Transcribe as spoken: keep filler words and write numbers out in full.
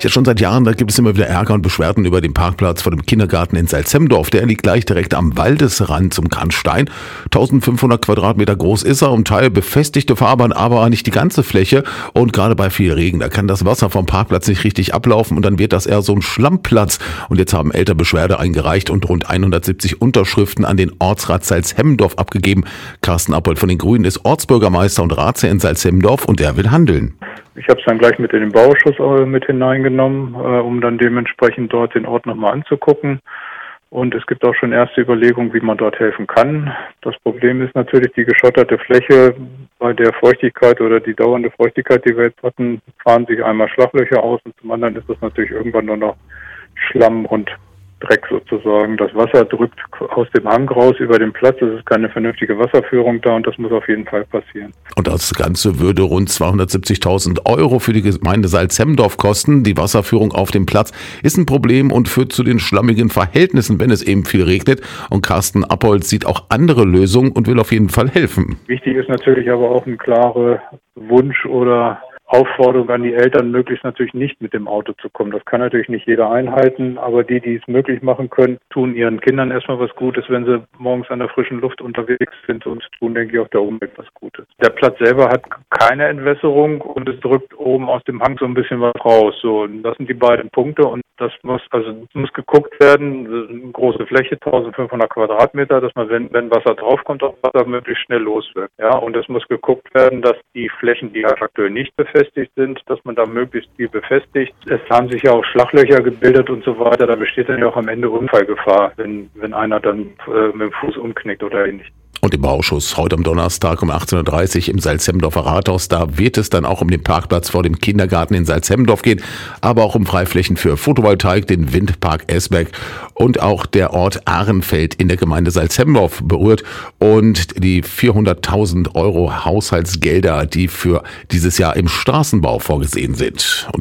Ja, schon seit Jahren, da gibt es immer wieder Ärger und Beschwerden über den Parkplatz vor dem Kindergarten in Salzhemdorf. Der liegt gleich direkt am Waldesrand zum Kannstein. eintausendfünfhundert Quadratmeter groß ist er, um Teil befestigte Fahrbahn, aber nicht die ganze Fläche. Und gerade bei viel Regen, da kann das Wasser vom Parkplatz nicht richtig ablaufen und dann wird das eher so ein Schlammplatz. Und jetzt haben Eltern Beschwerde eingereicht und rund hundertsiebzig Unterschriften an den Ortsrat Salzhemdorf abgegeben. Carsten Appold von den Grünen ist Ortsbürgermeister und Ratsherr in Salzhemdorf und er will handeln. Ich habe es dann gleich mit in den Bauausschuss mit hineingenommen, äh, um dann dementsprechend dort den Ort nochmal anzugucken. Und es gibt auch schon erste Überlegungen, wie man dort helfen kann. Das Problem ist natürlich die geschotterte Fläche. Bei der Feuchtigkeit oder die dauernde Feuchtigkeit, die wir jetzt hatten, fahren sich einmal Schlaglöcher aus und zum anderen ist das natürlich irgendwann nur noch Schlamm und Dreck sozusagen. Das Wasser drückt aus dem Hang raus über den Platz. Es ist keine vernünftige Wasserführung da und das muss auf jeden Fall passieren. Und das Ganze würde rund zweihundertsiebzigtausend Euro für die Gemeinde Salzhemdorf kosten. Die Wasserführung auf dem Platz ist ein Problem und führt zu den schlammigen Verhältnissen, wenn es eben viel regnet. Und Carsten Appold sieht auch andere Lösungen und will auf jeden Fall helfen. Wichtig ist natürlich aber auch ein klarer Wunsch oder Aufforderung an die Eltern, möglichst natürlich nicht mit dem Auto zu kommen. Das kann natürlich nicht jeder einhalten, aber die, die es möglich machen können, tun ihren Kindern erstmal was Gutes, wenn sie morgens an der frischen Luft unterwegs sind und tun, denke ich, auch der Umwelt was Gutes. Der Platz selber hat keine Entwässerung und es drückt oben aus dem Hang so ein bisschen was raus. So, und das sind die beiden Punkte und das muss, also muss geguckt werden, eine große Fläche, eintausendfünfhundert Quadratmeter, dass man, wenn, wenn Wasser draufkommt, auch Wasser möglichst schnell los wird. Ja, und es muss geguckt werden, dass die Flächen, die halt aktuell nicht befestigt sind, dass man da möglichst viel befestigt. Es haben sich ja auch Schlaglöcher gebildet und so weiter. Da besteht dann ja auch am Ende Unfallgefahr, wenn, wenn einer dann äh, mit dem Fuß umknickt oder ähnlich. Und im Bauausschuss heute am Donnerstag um achtzehn Uhr dreißig im Salzhemdorfer Rathaus, da wird es dann auch um den Parkplatz vor dem Kindergarten in Salzhemdorf gehen, aber auch um Freiflächen für Photovoltaik, den Windpark Esbeck und auch der Ort Ahrenfeld in der Gemeinde Salzhemdorf berührt und die vierhunderttausend Euro Haushaltsgelder, die für dieses Jahr im Straßenbau vorgesehen sind. Und